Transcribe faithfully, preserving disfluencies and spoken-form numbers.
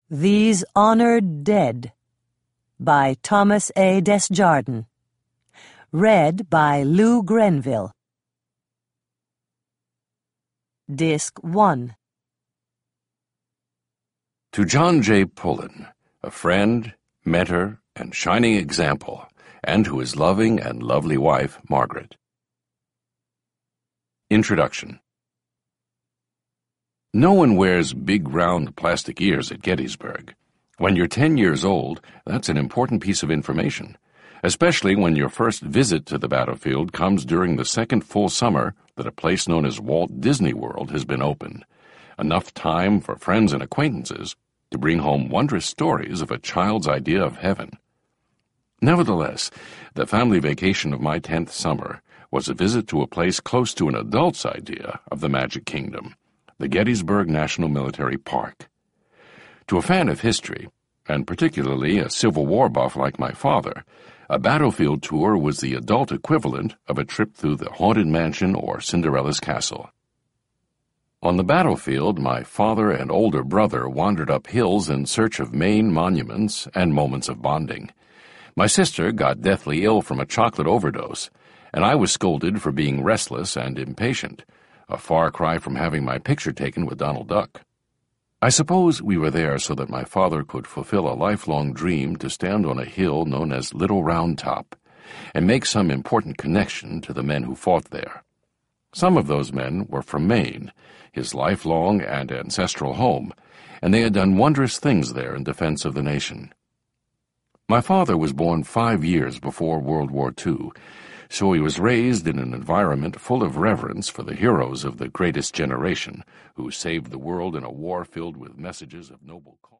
These Honored Dead by Thomas A. Desjardins. Read by Lou Grenville. Disc one. To John J. Pullen, a friend, mentor, and shining example, and to his loving and lovely wife, Margaret. Introduction. No one wears big round plastic ears at Gettysburg. When you're ten years old, that's an important piece of information, especially when your first visit to the battlefield comes during the second full summer that a place known as Walt Disney World has been open. Enough time for friends and acquaintances to bring home wondrous stories of a child's idea of heaven. Nevertheless, the family vacation of my tenth summer was a visit to a place close to an adult's idea of the Magic Kingdom, the Gettysburg National Military Park. To a fan of history, and particularly a Civil War buff like my father, a battlefield tour was the adult equivalent of a trip through the Haunted Mansion or Cinderella's Castle. On the battlefield, my father and older brother wandered up hills in search of main monuments and moments of bonding. My sister got deathly ill from a chocolate overdose, and I was scolded for being restless and impatient, a far cry from having my picture taken with Donald Duck. I suppose we were there so that my father could fulfill a lifelong dream to stand on a hill known as Little Round Top and make some important connection to the men who fought there. Some of those men were from Maine, his lifelong and ancestral home, and they had done wondrous things there in defense of the nation. My father was born five years before World War Two, so he was raised in an environment full of reverence for the heroes of the greatest generation who saved the world in a war filled with messages of noble cause.